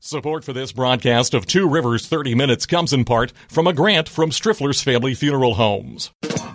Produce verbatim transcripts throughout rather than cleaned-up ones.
Support for this broadcast of Two Rivers thirty Minutes comes in part from a grant from Striffler's Family Funeral Homes.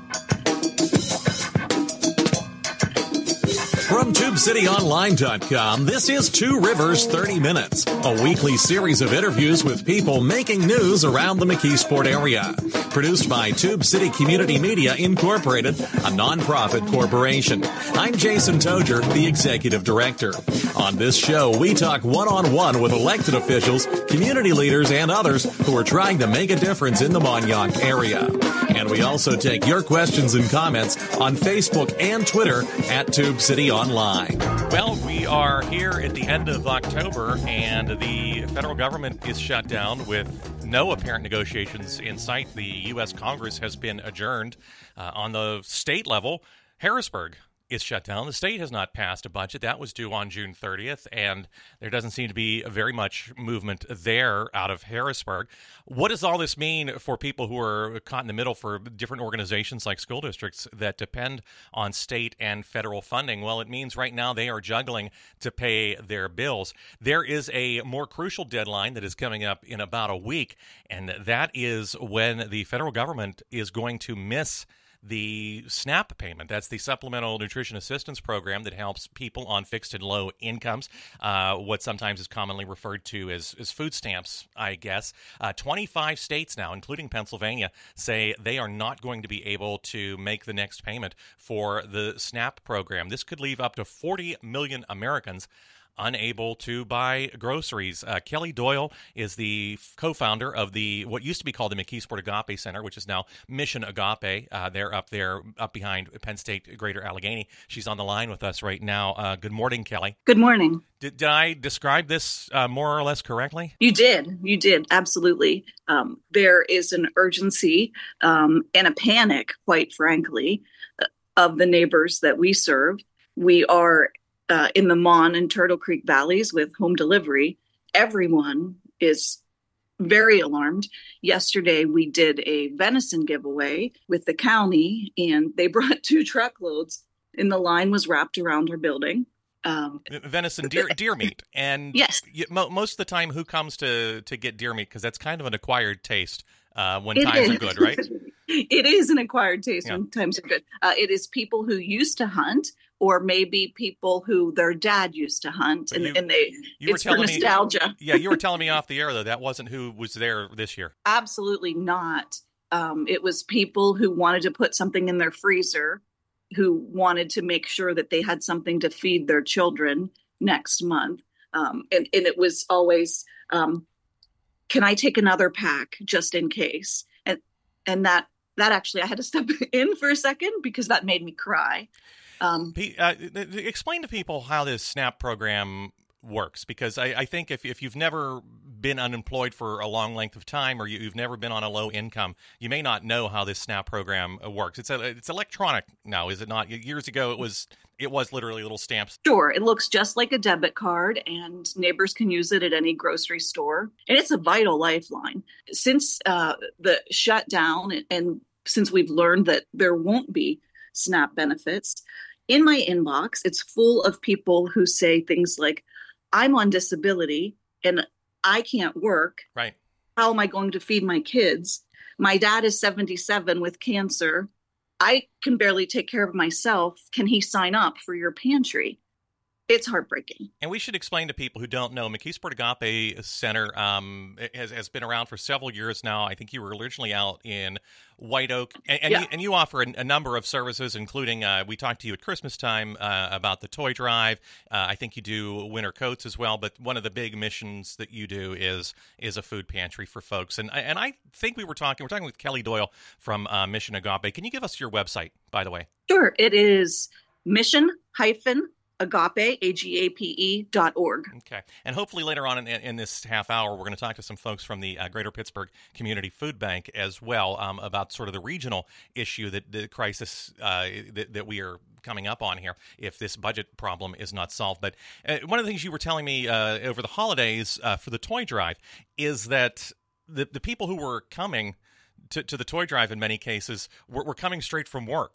From Tube City Online dot com, this is Two Rivers thirty Minutes, a weekly series of interviews with people making news around the McKeesport area. Produced by Tube City Community Media Incorporated, a nonprofit corporation. I'm Jason Toger, the Executive Director. On this show, we talk one-on-one with elected officials, community leaders, and others who are trying to make a difference in the Mon-Yough area. And we also take your questions and comments on Facebook and Twitter at Tube City Online. Well, we are here at the end of October, and the federal government is shut down with no apparent negotiations in sight. The U S Congress has been adjourned. Uh, on the state level, Harrisburg is shut down. The state has not passed a budget. That was due on June thirtieth, and there doesn't seem to be very much movement there out of Harrisburg. What does all this mean for people who are caught in the middle for different organizations like school districts that depend on state and federal funding? Well, it means right now they are juggling to pay their bills. There is a more crucial deadline that is coming up in about a week, and that is when the federal government is going to miss the SNAP payment. That's the Supplemental Nutrition Assistance Program that helps people on fixed and low incomes, uh, what sometimes is commonly referred to as, as food stamps, I guess. Uh, twenty-five states now, including Pennsylvania, say they are not going to be able to make the next payment for the SNAP program. This could leave up to forty million Americans unable to buy groceries. Uh, Kelly Doyle is the co-founder of the what used to be called the McKeesport Agape Center, which is now Mission Agape. Uh, they're up there, up behind Penn State Greater Allegheny. She's on the line with us right now. Uh, good morning, Kelly. Good morning. Did, did I describe this uh, more or less correctly? You did. You did. Absolutely. Um, there is an urgency um, and a panic, quite frankly, of the neighbors that we serve. We are Uh, in the Mon and Turtle Creek valleys with home delivery. Everyone is very alarmed. Yesterday, we did a venison giveaway with the county, and they brought two truckloads, and the line was wrapped around our building. Um, venison, deer, deer meat. And yes. You, mo- most of the time, who comes to, to get deer meat? Because that's kind of an acquired taste uh, when it times is. are good, right? It is an acquired taste Yeah. when times are good. Uh, it is people who used to hunt, or maybe people who their dad used to hunt, and, you, and they you it's for nostalgia. Me, yeah, you were telling me off the air, though, that wasn't who was there this year. Absolutely not. Um, it was people who wanted to put something in their freezer, who wanted to make sure that they had something to feed their children next month. Um, and, and it was always, um, can I take another pack just in case? And and that that actually, I had to step in for a second because that made me cry. Um, uh, explain to people how this SNAP program works, because I, I think if if you've never been unemployed for a long length of time, or you, you've never been on a low income, you may not know how this SNAP program works. It's a, it's electronic now, is it not? Years ago, it was it was literally little stamps. Sure, it looks just like a debit card, and neighbors can use it at any grocery store, and it's a vital lifeline. Since uh, the shutdown, and, and since we've learned that there won't be SNAP benefits, in my inbox, it's full of people who say things like, I'm on disability and I can't work. Right. How am I going to feed my kids? My dad is seventy-seven with cancer. I can barely take care of myself. Can he sign up for your pantry? It's heartbreaking. And we should explain to people who don't know, McKeesport Agape Center um, has, has been around for several years now. I think you were originally out in White Oak, and, and, yeah. you, and you offer a, a number of services, including uh, we talked to you at Christmas time uh, about the toy drive. Uh, I think you do winter coats as well, but one of the big missions that you do is is a food pantry for folks. And, and I think we were talking, we're talking with Kelly Doyle from uh, Mission Agape. Can you give us your website, by the way? Sure. It is mission hyphen Agape, A G A P E dot org. Okay. And hopefully later on in, in this half hour, we're going to talk to some folks from the uh, Greater Pittsburgh Community Food Bank as well um, about sort of the regional issue, that the crisis uh, that, that we are coming up on here if this budget problem is not solved. But uh, one of the things you were telling me uh, over the holidays uh, for the toy drive is that the, the people who were coming to, to the toy drive in many cases were, were coming straight from work.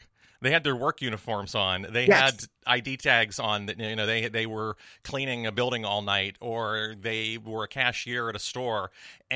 They had their work uniforms on. They Yes. had I D tags on. That you know, they they were cleaning a building all night, or they were a cashier at a store,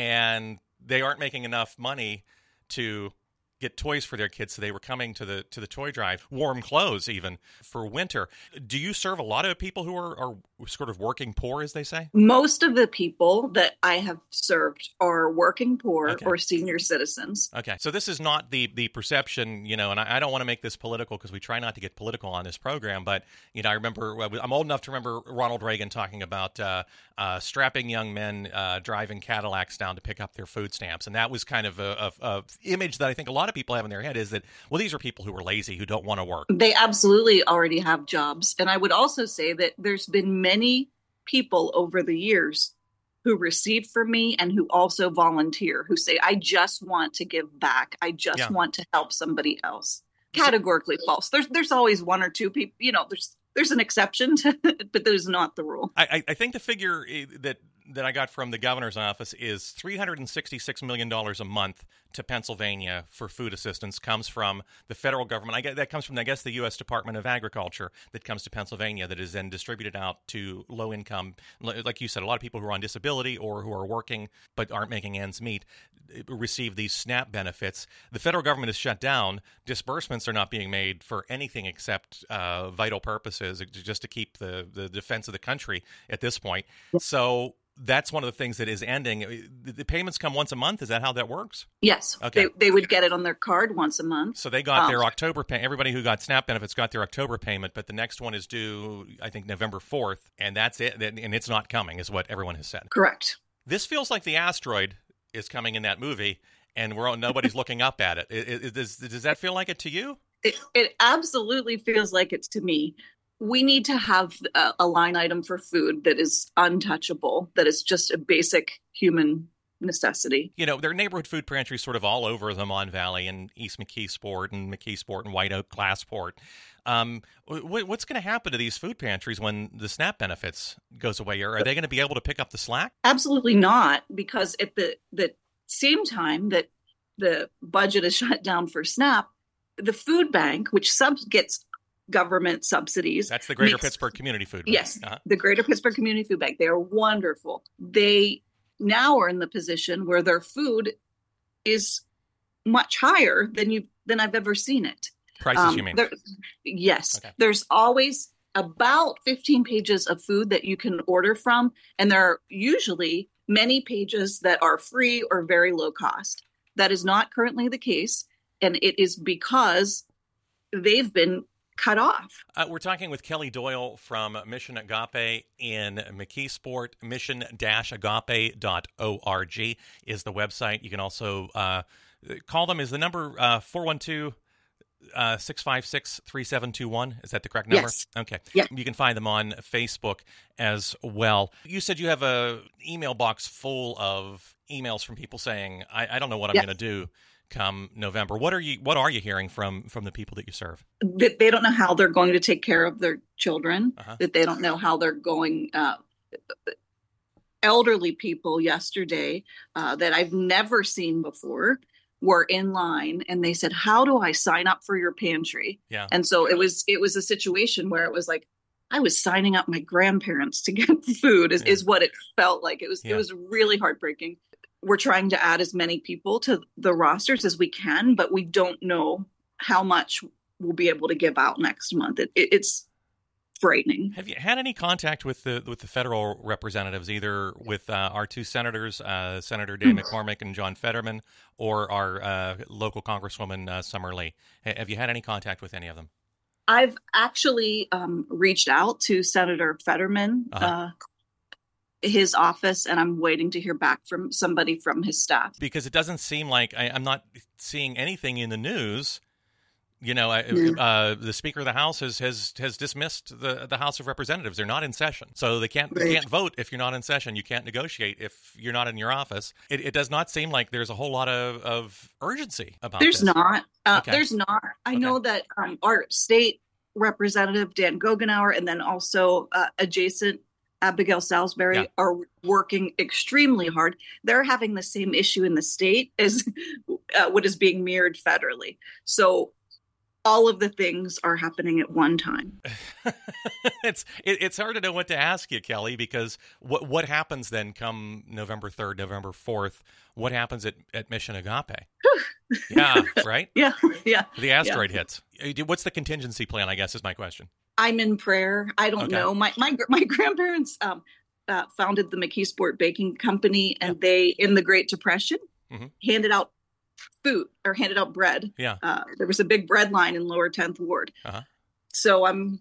and they aren't making enough money to get toys for their kids, so they were coming to the to the toy drive, warm clothes even for winter. Do you serve a lot of people who are, are sort of working poor, as they say? Most of the people that I have served are working poor Okay. or senior citizens. Okay, so this is not the the perception, you know, and I, I don't want to make this political because we try not to get political on this program, but, you know, I remember, I'm old enough to remember Ronald Reagan talking about uh, uh, strapping young men uh, driving Cadillacs down to pick up their food stamps, and that was kind of a, a, a image that I think a lot of people have in their head is that, well, these are people who are lazy, who don't want to work. They absolutely already have jobs. And I would also say that there's been many people over the years who receive from me and who also volunteer, who say, I just want to give back. I just Yeah. want to help somebody else. Categorically false. There's there's always one or two people, you know, there's there's an exception to it, but that is not the rule. I, I think the figure eh, that that I got from the governor's office is three hundred sixty-six million dollars a month to Pennsylvania for food assistance comes from the federal government. I guess that comes from, I guess, the U S Department of Agriculture that comes to Pennsylvania that is then distributed out to low income, like you said, a lot of people who are on disability or who are working but aren't making ends meet receive these SNAP benefits. The federal government is shut down. Disbursements are not being made for anything except uh, vital purposes, just to keep the, the defense of the country at this point. So that's one of the things that is ending. The, the payments come once a month. Is that how that works? Yes. Okay. They, they would get it on their card once a month. So they got Um, their October pay. Everybody who got SNAP benefits got their October payment, but the next one is due, I think, November fourth, and that's it. And it's not coming, is what everyone has said. Correct. This feels like the asteroid is coming in that movie, and we're nobody's looking up at it. It- it- Does, does that feel like it to you? It, it absolutely feels like it's to me. We need to have a, a line item for food that is untouchable, that is just a basic human necessity. You know, there are neighborhood food pantries sort of all over the Mon Valley and East McKeesport and McKeesport and White Oak, Glassport. Um, wh- what's going to happen to these food pantries when the SNAP benefits goes away? Are they going to be able to pick up the slack? Absolutely not, because at the, the same time that the budget is shut down for SNAP, the food bank, which sub gets government subsidies. That's the Greater makes- Pittsburgh Community Food Bank. Yes, Uh-huh. the Greater Pittsburgh Community Food Bank. They are wonderful. They now are in the position where their food is much higher than you than I've ever seen it. Prices, Um, you mean? there- yes, Okay. there's always about fifteen pages of food that you can order from, and there are usually many pages that are free or very low cost. That is not currently the case, and it is because they've been cut off. Uh, we're talking with Kelly Doyle from Mission Agape in McKeesport. mission dash agape dot org is the website. You can also uh, call them. Is the number uh, four one two, six five six, three seven two one? Is that the correct number? Yes. Okay. Yeah. You can find them on Facebook as well. You said you have a email box full of emails from people saying, I, I don't know what I'm Yes. going to do come November. What are you What are you hearing from from the people that you serve? That they don't know how they're going to take care of their children, Uh-huh. that they don't know how they're going. Uh, elderly people yesterday uh, that I've never seen before were in line, and they said, how do I sign up for your pantry? Yeah. And so it was it was a situation where it was like I was signing up my grandparents to get food is, Yeah. is what it felt like. It was Yeah. it was really heartbreaking. We're trying to add as many people to the rosters as we can, but we don't know how much we'll be able to give out next month. It, it, it's frightening. Have you had any contact with the with the federal representatives, either with uh, our two senators, uh, Senator Dave McCormick and John Fetterman, or our uh, local Congresswoman uh, Summer Lee? Ha- Have you had any contact with any of them? I've actually um, reached out to Senator Fetterman, Uh-huh. uh, his office, and I'm waiting to hear back from somebody from his staff. Because it doesn't seem like I, I'm not seeing anything in the news. You know, I, Yeah. uh, the Speaker of the House has, has has dismissed the the House of Representatives. They're not in session, so they can't you Right. can't vote if you're not in session. You can't negotiate if you're not in your office. It, it does not seem like there's a whole lot of, of urgency about There's this. not. Uh, Okay. There's not. I Okay. know that um, our state representative, Dan Gogenauer, and then also uh, adjacent Abigail Salisbury Yeah. are working extremely hard. They're having the same issue in the state as uh, what is being mirrored federally. So all of the things are happening at one time. it's it, it's hard to know what to ask you, Kelly, because what what happens then come November third, November fourth? What happens at, at Mission Agape? Yeah, right? Yeah, yeah. The asteroid yeah. hits. What's the contingency plan, I guess, is my question. I'm in prayer. I don't okay. know. My my my grandparents um, uh, founded the McKeesport Baking Company, and yeah. they, in the Great Depression, mm-hmm. handed out food or handed out bread. Yeah. Uh, there was a big bread line in Lower tenth Ward. Uh-huh. So I'm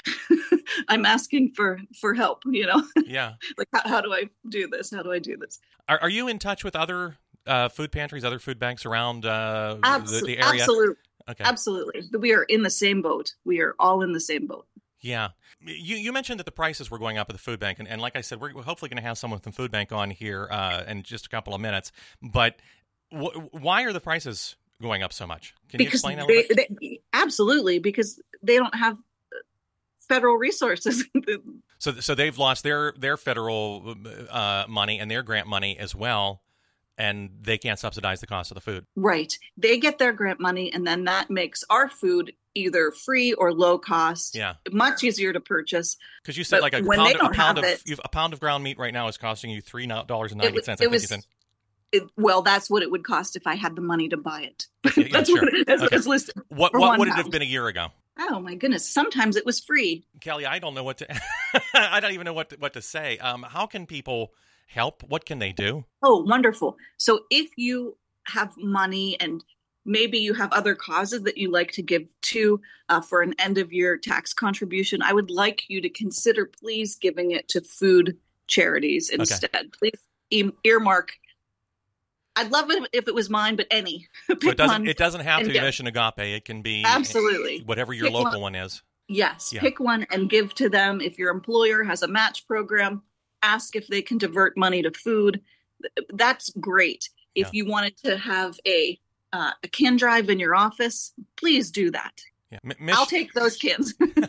I'm asking for, for help, you know? Yeah. Like, how, how do I do this? How do I do this? Are, are you in touch with other uh, food pantries, other food banks around uh, Absol- the, the area? Absolutely. Okay. Absolutely. We are in the same boat. We are all in the same boat. Yeah. You you mentioned that the prices were going up at the food bank. And, and like I said, we're hopefully going to have someone from Food Bank on here uh, in just a couple of minutes. But w- why are the prices going up so much? Can because you explain that a they, little bit? They, absolutely. Because they don't have federal resources. so so they've lost their, their federal uh, money and their grant money as well. And they can't subsidize the cost of the food. Right. They get their grant money, and then that makes our food either free or low cost. Yeah. Much easier to purchase. Because you said but like a when pound, they don't a pound have of it, a pound of ground meat right now is costing you three dollars and ninety cents. It, it was. It, well, that's what it would cost if I had the money to buy it. Okay, that's yeah, sure. what it is. Okay. It's listed. What what would it have been a year ago? Oh my goodness! Sometimes it was free. Kelly, I don't know what to. I don't even know what to, what to say. Um, how can people help? What can they do? Oh, wonderful. So if you have money and maybe you have other causes that you like to give to uh, for an end of year tax contribution, I would like you to consider please giving it to food charities instead. Okay. Please e- earmark. I'd love it if it was mine, but any. So it doesn't. one it doesn't have to be give. Mission Agape. It can be absolutely whatever your pick local one. one is. Yes, yeah. Pick one and give to them. If your employer has a match program, ask if they can divert money to food. That's great. If yeah. you wanted to have a uh, a kin drive in your office, please do that. Yeah. M- mission- I'll take those kins.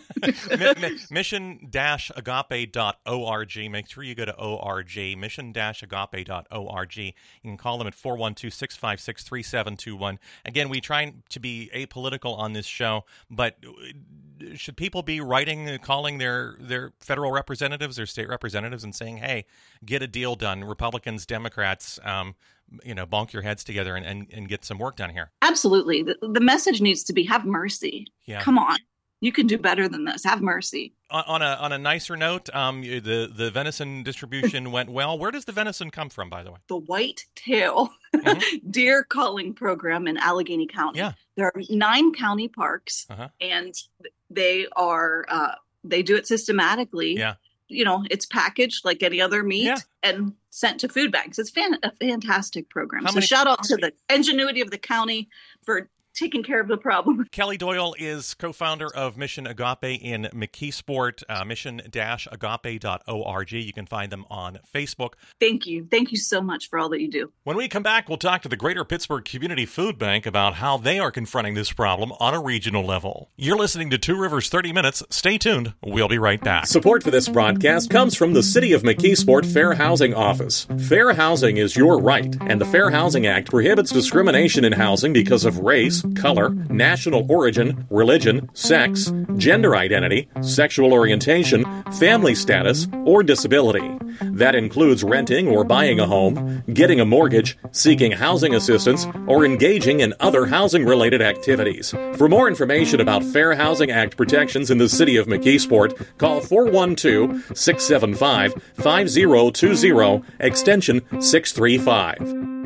mission dash agape dot org. Make sure you go to O R G, mission dash agape dot org. You can call them at four one two, six five six, three seven two one. Again, we try to be apolitical on this show, but should people be writing, calling their, their federal representatives, their state representatives, and saying, hey, get a deal done, Republicans, Democrats, um, you know, bonk your heads together and, and, and get some work done here? Absolutely. The, the message needs to be have mercy. Yeah. Come on. You can do better than this. Have mercy. On, on a on a nicer note, um, the, the venison distribution went well. Where does the venison come from, by the way? The white-tail mm-hmm. deer culling program in Allegheny County. Yeah. There are nine county parks, uh-huh. and they are uh, they do it systematically. Yeah. You know, it's packaged like any other meat yeah. and sent to food banks. It's fan- a fantastic program. How so many- shout out to the ingenuity of the county for taking care of the problem. Kelly Doyle is co-founder of Mission Agape in McKeesport, uh, mission dash agape dot org. You can find them on Facebook. Thank you. Thank you so much for all that you do. When we come back, we'll talk to the Greater Pittsburgh Community Food Bank about how they are confronting this problem on a regional level. You're listening to Two Rivers thirty minutes. Stay tuned. We'll be right back. Support for this broadcast comes from the City of McKeesport Fair Housing Office. Fair housing is your right, and the Fair Housing Act prohibits discrimination in housing because of race, color, national origin, religion, sex, gender identity, sexual orientation, family status, or disability. That includes renting or buying a home, getting a mortgage, seeking housing assistance, or engaging in other housing-related activities. For more information about Fair Housing Act protections in the City of McKeesport, call four one two, six seven five, five zero two zero, extension six three five.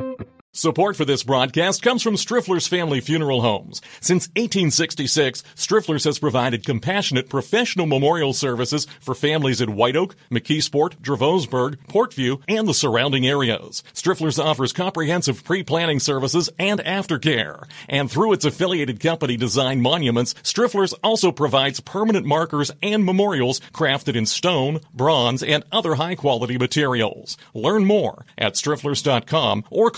Support for this broadcast comes from Striffler's Family Funeral Homes. Since eighteen sixty-six, Striffler's has provided compassionate professional memorial services for families in White Oak, McKeesport, Dravosburg, Portview, and the surrounding areas. Striffler's offers comprehensive pre-planning services and aftercare. And through its affiliated company Design Monuments, Striffler's also provides permanent markers and memorials crafted in stone, bronze, and other high-quality materials. Learn more at strifflers dot com or call four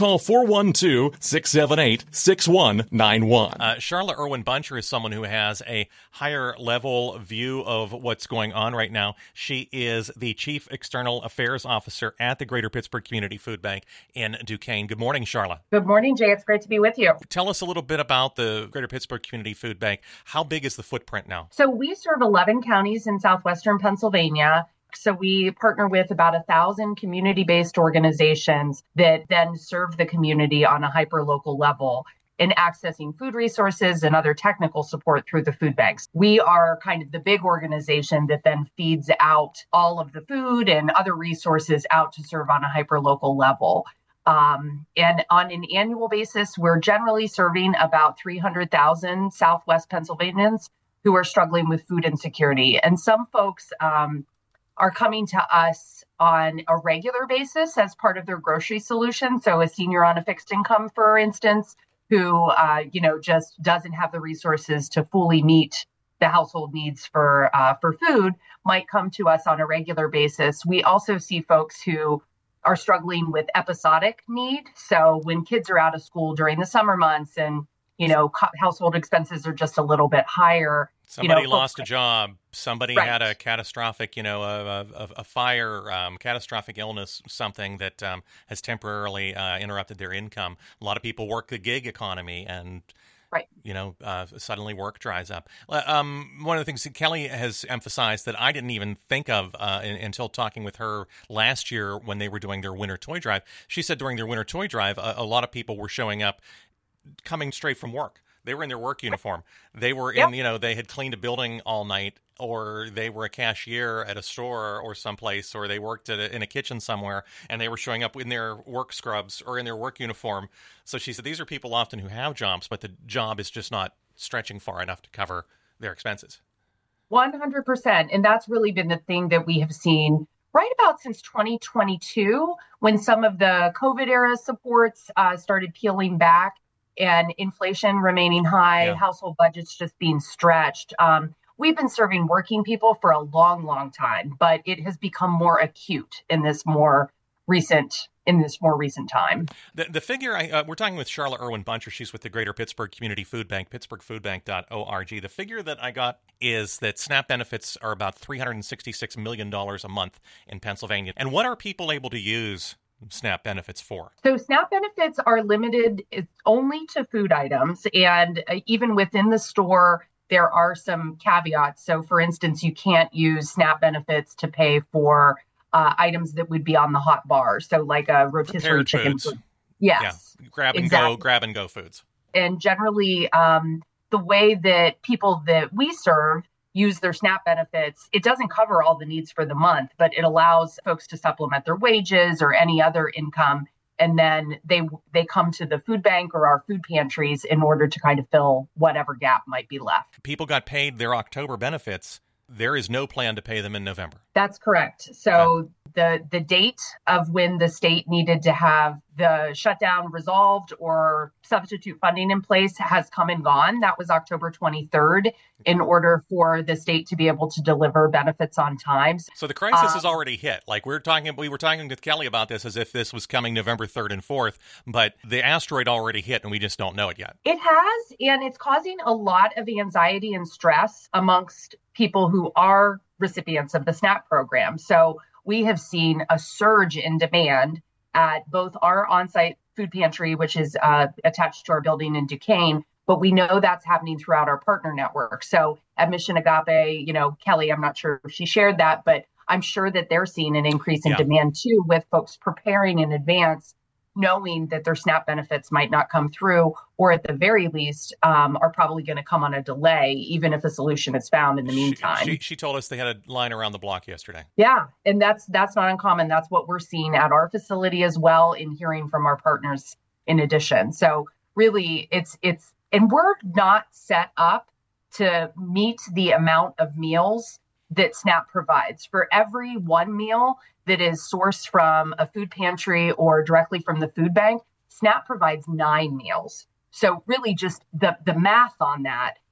four one two, six seven eight, six one nine one. Uh, Charla Irwin Buncher is someone who has a higher level view of what's going on right now. She is the Chief External Affairs Officer at the Greater Pittsburgh Community Food Bank in Duquesne. Good morning, Charla. Good morning, Jay. It's great to be with you. Tell us a little bit about the Greater Pittsburgh Community Food Bank. How big is the footprint now? So we serve eleven counties in southwestern Pennsylvania. So we partner with about a thousand community-based organizations that then serve the community on a hyper-local level in accessing food resources and other technical support through the food banks. We are kind of the big organization that then feeds out all of the food and other resources out to serve on a hyper-local level. Um, and on an annual basis, we're generally serving about three hundred thousand Southwest Pennsylvanians who are struggling with food insecurity. And some folks um, are coming to us on a regular basis as part of their grocery solution. So a senior on a fixed income, for instance, who, uh, you know, just doesn't have the resources to fully meet the household needs for uh, for food might come to us on a regular basis. We also see folks who are struggling with episodic need. So when kids are out of school during the summer months and, you know, co- household expenses are just a little bit higher. Somebody you know, lost a job. Somebody right. had a catastrophic, you know, a, a, a fire, um, catastrophic illness, something that um, has temporarily uh, interrupted their income. A lot of people work the gig economy and, right. you know, uh, suddenly work dries up. Um, one of the things that Kelly has emphasized that I didn't even think of uh, in, until talking with her last year when they were doing their winter toy drive. She said during their winter toy drive, a, a lot of people were showing up coming straight from work. They were in their work uniform. They were in, yep. you know, they had cleaned a building all night, or they were a cashier at a store or someplace, or they worked at a, in a kitchen somewhere, and they were showing up in their work scrubs or in their work uniform. So she said these are people often who have jobs, but the job is just not stretching far enough to cover their expenses. one hundred percent. And that's really been the thing that we have seen right about since twenty twenty-two, when some of the COVID era supports uh, started peeling back. And inflation remaining high, yeah. household budgets just being stretched. Um, we've been serving working people for a long, long time, but it has become more acute in this more recent in this more recent time. The the figure I uh, we're talking with Charla Irwin Buncher. She's with the Greater Pittsburgh Community Food Bank, pittsburgh food bank dot org. The figure that I got is that SNAP benefits are about three hundred sixty-six million dollars a month in Pennsylvania. And what are people able to use SNAP benefits for? So SNAP benefits are limited only to food items. And even within the store, there are some caveats. So for instance, you can't use SNAP benefits to pay for uh, items that would be on the hot bar. So like a rotisserie Prepared chicken. Foods. Food. Yes. Yeah. Grab and exactly. go, grab and go foods. And generally, um, the way that people that we serve use their SNAP benefits, it doesn't cover all the needs for the month, but it allows folks to supplement their wages or any other income. And then they they come to the food bank or our food pantries in order to kind of fill whatever gap might be left. People got paid their October benefits. There is no plan to pay them in November. That's correct. So okay. the the date of when the state needed to have the shutdown resolved or substitute funding in place has come and gone. That was October twenty-third in order for the state to be able to deliver benefits on time. So the crisis um, has already hit. Like we're talking, we were talking with Kelly about this as if this was coming November third and fourth, but the asteroid already hit and we just don't know it yet. It has, and it's causing a lot of anxiety and stress amongst people who are recipients of the SNAP program. So we have seen a surge in demand at both our on-site food pantry, which is uh, attached to our building in Duquesne, but we know that's happening throughout our partner network. So at Mission Agape, you know, Kelly, I'm not sure if she shared that, but I'm sure that they're seeing an increase in yeah. demand too, with folks preparing in advance, knowing that their SNAP benefits might not come through, or at the very least um, are probably going to come on a delay, even if a solution is found in the meantime. She, she, she told us they had a line around the block yesterday. Yeah, and that's that's not uncommon. That's what we're seeing at our facility as well, in hearing from our partners in addition. So really, it's it's and we're not set up to meet the amount of meals that SNAP provides. For every one meal that is sourced from a food pantry or directly from the food bank, SNAP provides nine meals. So really just the, the math on that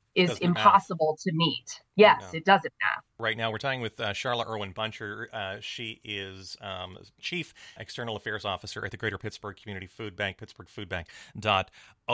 is doesn't impossible math. to meet. Yes, No. it doesn't math. Right now, we're talking with uh, Charlotte Irwin Buncher. Uh, she is um, Chief External Affairs Officer at the Greater Pittsburgh Community Food Bank, pittsburgh food bank dot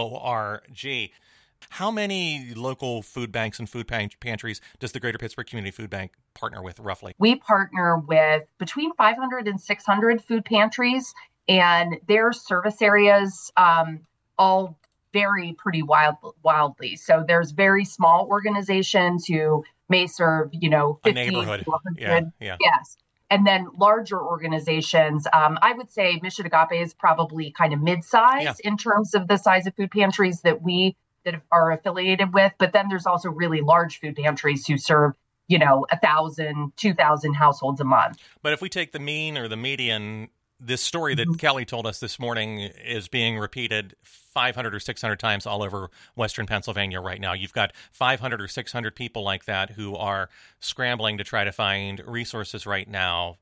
org. How many local food banks and food pantries does the Greater Pittsburgh Community Food Bank partner with, roughly? We partner with between five hundred and six hundred food pantries, and their service areas um, all vary pretty wild, wildly. So there's very small organizations who may serve, you know, fifty a neighborhood. to one hundred. Yeah, yeah. Yes. And then larger organizations, um, I would say Mission Agape is probably kind of mid-size Yeah. in terms of the size of food pantries that we that are affiliated with. But then there's also really large food pantries who serve, you know, a thousand, two thousand households a month. But if we take the mean or the median, this story that mm-hmm. Kelly told us this morning is being repeated five hundred or six hundred times all over Western Pennsylvania right now. You've got five hundred or six hundred people like that who are scrambling to try to find resources right now,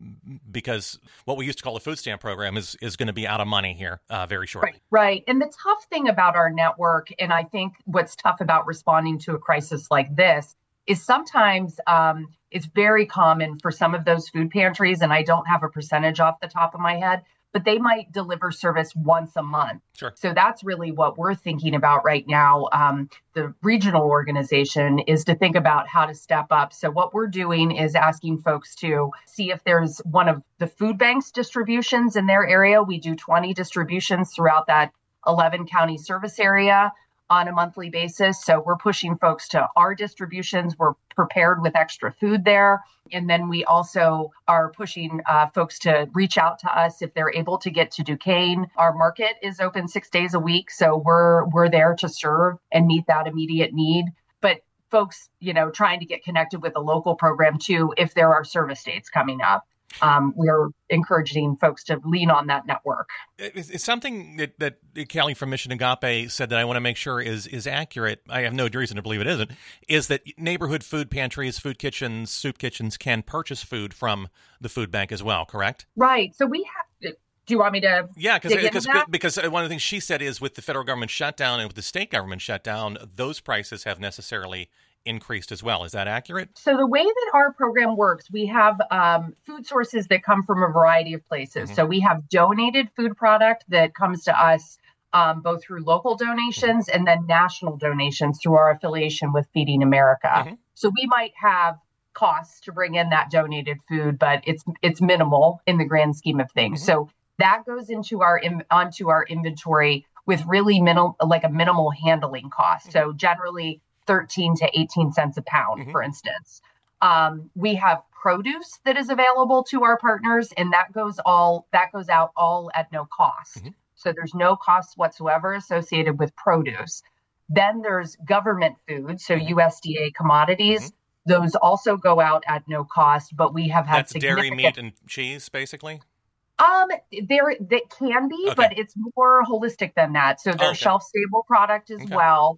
because what we used to call the food stamp program is is going to be out of money here uh, very shortly. Right, right. And the tough thing about our network, and I think what's tough about responding to a crisis like this, is sometimes um, it's very common for some of those food pantries, and I don't have a percentage off the top of my head, but they might deliver service once a month. Sure. So that's really what we're thinking about right now. Um, the regional organization is to think about how to step up. So what we're doing is asking folks to see if there's one of the food banks distributions in their area. We do twenty distributions throughout that eleven county service area on a monthly basis. So we're pushing folks to our distributions. We're prepared with extra food there. And then we also are pushing uh, folks to reach out to us if they're able to get to Duquesne. Our market is open six days a week. So we're we're there to serve and meet that immediate need. But folks, you know, trying to get connected with a local program too, if there are service dates coming up. Um, we're encouraging folks to lean on that network. It's, it's something that, that Kelly from Mission Agape said that I want to make sure is is accurate. I have no reason to believe it isn't, is that neighborhood food pantries, food kitchens, soup kitchens can purchase food from the food bank as well, correct? Right. So we have... Do you want me to? Yeah, because because one of the things she said is with the federal government shutdown and with the state government shutdown, those prices have necessarily increased as well. Is that accurate? So the way that our program works, we have um, food sources that come from a variety of places. Mm-hmm. So we have donated food product that comes to us um, both through local donations mm-hmm. and then national donations through our affiliation with Feeding America. Mm-hmm. So we might have costs to bring in that donated food, but it's it's minimal in the grand scheme of things. Mm-hmm. So that goes into our onto our inventory with really minimal, like a minimal handling cost. Mm-hmm. So generally thirteen to eighteen cents a pound, mm-hmm. for instance. Um, we have produce that is available to our partners, and that goes all that goes out all at no cost. Mm-hmm. So there's no cost whatsoever associated with produce. Then there's government food, so mm-hmm. U S D A commodities. Mm-hmm. Those also go out at no cost, but we have had That's dairy, meat, and cheese, basically? Um, there that can be, okay. but it's more holistic than that. So there's okay. shelf-stable product as okay. well.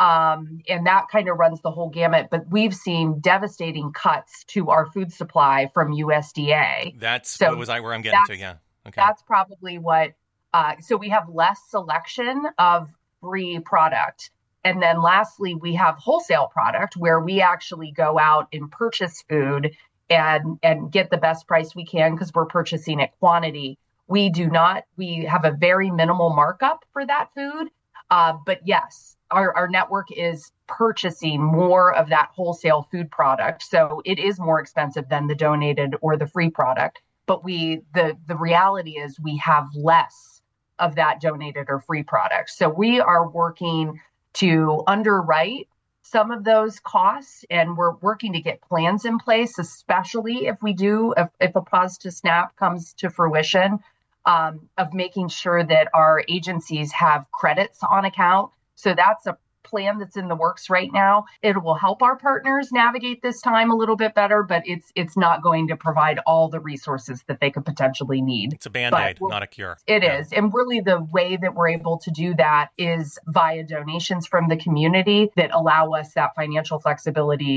Um, and that kind of runs the whole gamut. But we've seen devastating cuts to our food supply from U S D A. That's so what was I where I'm getting to, yeah. Okay. That's probably what, uh, so we have less selection of free product. And then lastly, we have wholesale product where we actually go out and purchase food and, and get the best price we can because we're purchasing at quantity. We do not, we have a very minimal markup for that food. Uh, but yes, our, our network is purchasing more of that wholesale food product. So it is more expensive than the donated or the free product. But we, the, the reality is we have less of that donated or free product. So we are working to underwrite some of those costs, and we're working to get plans in place, especially if we do, if, if a pause to SNAP comes to fruition, um, of making sure that our agencies have credits on account. So that's a plan that's in the works right now. It will help our partners navigate this time a little bit better, but it's it's not going to provide all the resources that they could potentially need. It's a Band-Aid, we'll, not a cure. It yeah. is. And really the way that we're able to do that is via donations from the community that allow us that financial flexibility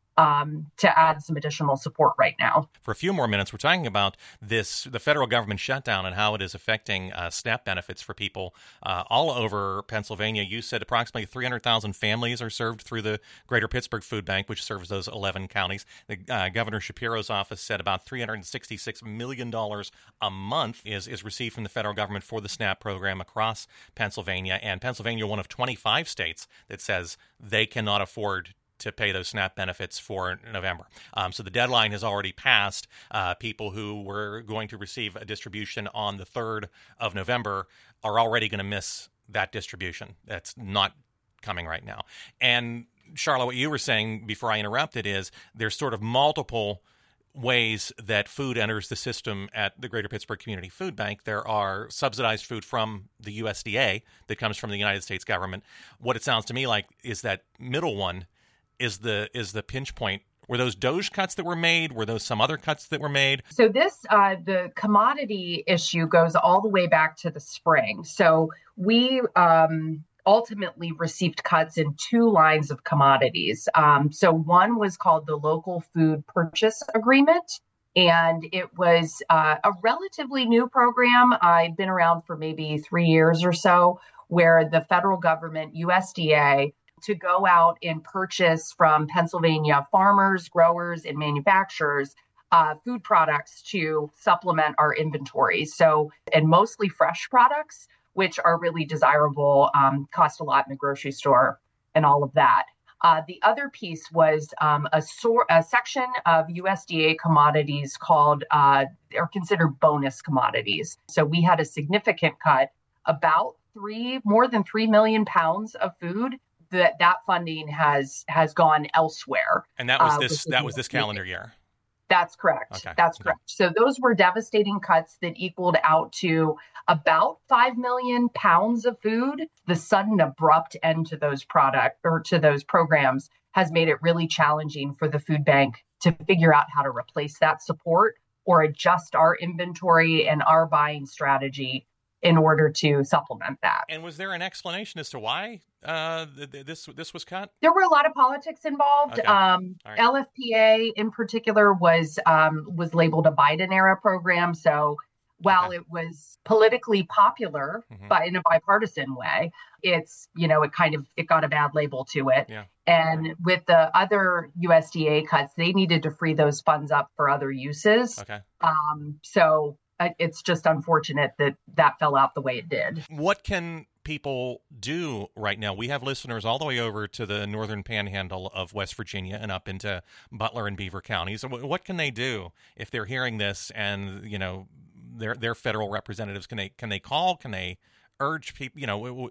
um, to add some additional support right now. For a few more minutes, we're talking about this, the federal government shutdown and how it is affecting uh, SNAP benefits for people uh, all over Pennsylvania. You said approximately three hundred thousand families are served through the Greater Pittsburgh Food Bank, which serves those eleven counties. The, uh, Governor Shapiro's office said about three hundred sixty-six million dollars a month is, is received from the federal government for the SNAP program across Pennsylvania. And Pennsylvania, one of twenty-five states that says they cannot afford to pay those SNAP benefits for November. Um, so the deadline has already passed. Uh, people who were going to receive a distribution on the third of November are already going to miss that distribution. That's not coming right now. And Charlotte, what you were saying before I interrupted is there's sort of multiple ways that food enters the system at the Greater Pittsburgh Community Food Bank. There are subsidized food from the U S D A that comes from the United States government. What it sounds to me like is that middle one is the is the pinch point. Were those Doge cuts that were made? Were those some other cuts that were made? So this, uh, the commodity issue goes all the way back to the spring. So we um, ultimately received cuts in two lines of commodities. Um, so one was called the Local Food Purchase Agreement, and it was uh, a relatively new program. I'd been around for maybe three years or so, where the federal government, U S D A, to go out and purchase from Pennsylvania farmers, growers, and manufacturers uh, food products to supplement our inventory. So, and mostly fresh products, which are really desirable, um, cost a lot in the grocery store and all of that. Uh, the other piece was um, a, sor- a section of U S D A commodities called, uh, are considered bonus commodities. So we had a significant cut, about three, more than three million pounds of food. That that funding has has gone elsewhere. And that was uh, this that was this calendar year. That's correct. Okay. That's correct. So those were devastating cuts that equaled out to about five million pounds of food. The sudden abrupt end to those product or to those programs has made it really challenging for the food bank to figure out how to replace that support or adjust our inventory and our buying strategy in order to supplement that. And was there an explanation as to why uh, th- this this was cut? There were a lot of politics involved. Okay. Um, right. L F P A in particular was um, was labeled a Biden era program. So while okay. it was politically popular, mm-hmm. but in a bipartisan way, it's, you know, it kind of, it got a bad label to it. Yeah. And right. with the other U S D A cuts, they needed to free those funds up for other uses. Okay. Um, so it's just unfortunate that that fell out the way it did. What can people do right now? We have listeners all the way over to the northern panhandle of West Virginia and up into Butler and Beaver counties. What can they do if they're hearing this and, you know, their their federal representatives? Can they can they call? Can they urge people? You know,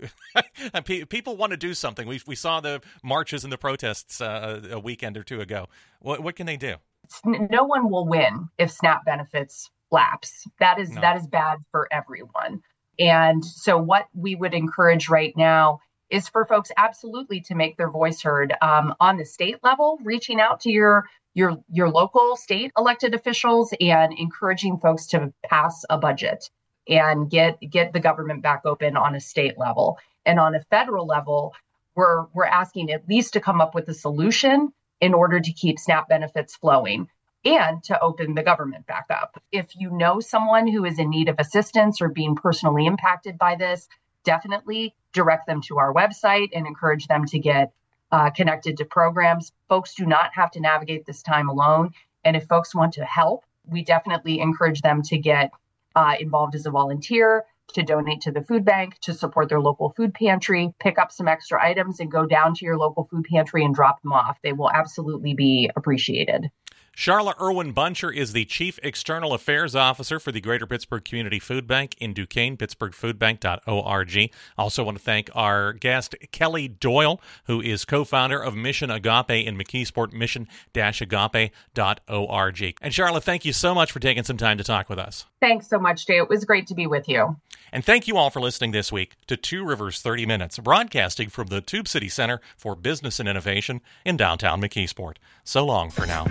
people want to do something. We we saw the marches and the protests uh, a weekend or two ago. What what can they do? No one will win if SNAP benefits lapse. That is no. that is bad for everyone. And so what we would encourage right now is for folks absolutely to make their voice heard um, on the state level, reaching out to your your your local state elected officials and encouraging folks to pass a budget and get get the government back open on a state level. And on a federal level, we're we're asking at least to come up with a solution in order to keep SNAP benefits flowing and to open the government back up. If you know someone who is in need of assistance or being personally impacted by this, definitely direct them to our website and encourage them to get uh, connected to programs. Folks do not have to navigate this time alone. And if folks want to help, we definitely encourage them to get uh, involved as a volunteer, to donate to the food bank, to support their local food pantry, pick up some extra items and go down to your local food pantry and drop them off. They will absolutely be appreciated. Charlotte Irwin Buncher is the Chief External Affairs Officer for the Greater Pittsburgh Community Food Bank in Duquesne, pittsburgh food bank dot org. Also want to thank our guest, Kelly Doyle, who is co-founder of Mission Agape in McKeesport, mission dash agape dot org. And Charlotte, thank you so much for taking some time to talk with us. Thanks so much, Jay. It was great to be with you. And thank you all for listening this week to Two Rivers thirty Minutes, broadcasting from the Tube City Center for Business and Innovation in downtown McKeesport. So long for now. You've been listening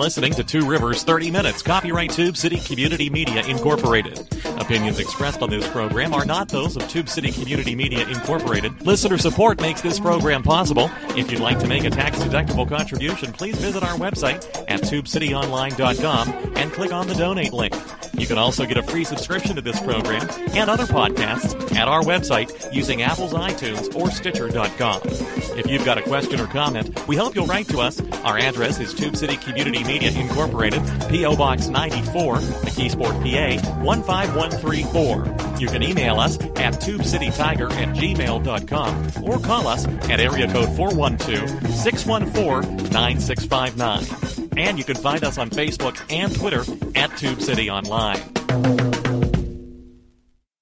listening to Two Rivers thirty Minutes, copyright Tube City Community Media Incorporated. Opinions expressed on this program are not those of Tube City Community Media Incorporated. Listener support makes this program possible. If you'd like to make a tax-deductible contribution, please visit our website at tube city online dot com and click on the donate link. You can also get a free subscription to this program and other podcasts at our website using Apple's iTunes or Stitcher dot com. If you've got a question or comment, we hope you'll write to us. Our address is Tube City Community Media Incorporated, P O. Box ninety-four, McKeesport, P A one five one three four. You can email us at tubecitytiger at gmail dot com or call us at area code four one two, six one four, nine six five nine. And you can find us on Facebook and Twitter at Tube City Online.